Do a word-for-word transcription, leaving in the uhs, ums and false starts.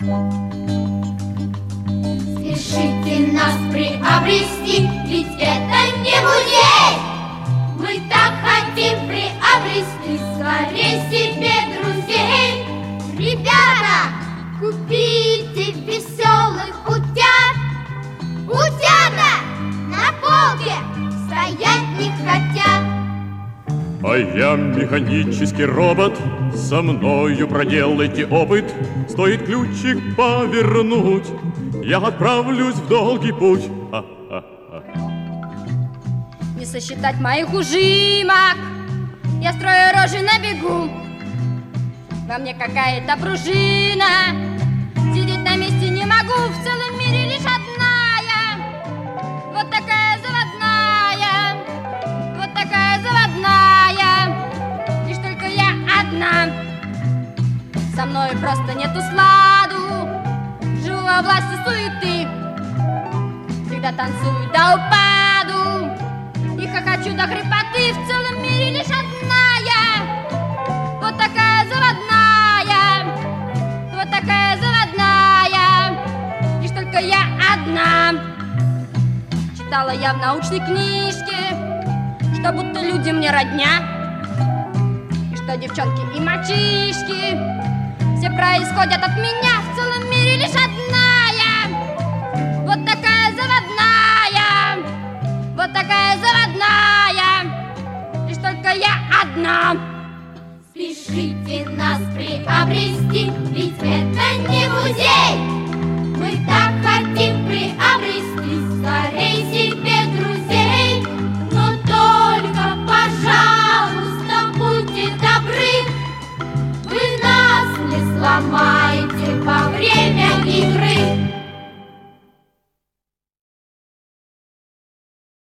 Спешите нас приобрести, ведь это не музей. Мы так хотим приобрести скорее себе друзей. Ребята, купите веселых утят. Утята на полке стоять не хотят. А я механический робот, со мною проделайте опыт. Стоит ключик повернуть, я отправлюсь в долгий путь. Ха-ха-ха. Не сосчитать моих ужимок, я строю рожи на бегу. Во мне какая-то пружина, сидеть на месте не могу. В целом мире лишь одна я, вот такая заводная, вот такая заводная, лишь только я одна. Со мной просто нету сладу, живу во власти суеты, всегда танцую до упаду и хохочу до хрипоты. В целом мире лишь одна я, вот такая заводная, вот такая заводная, лишь только я одна. Читала я в научной книжке, что будто люди мне родня, и что девчонки и мальчишки все происходят от меня. В целом мире лишь одна я, вот такая заводная, вот такая заводная, лишь только я одна. Спешите нас приобрести, ведь это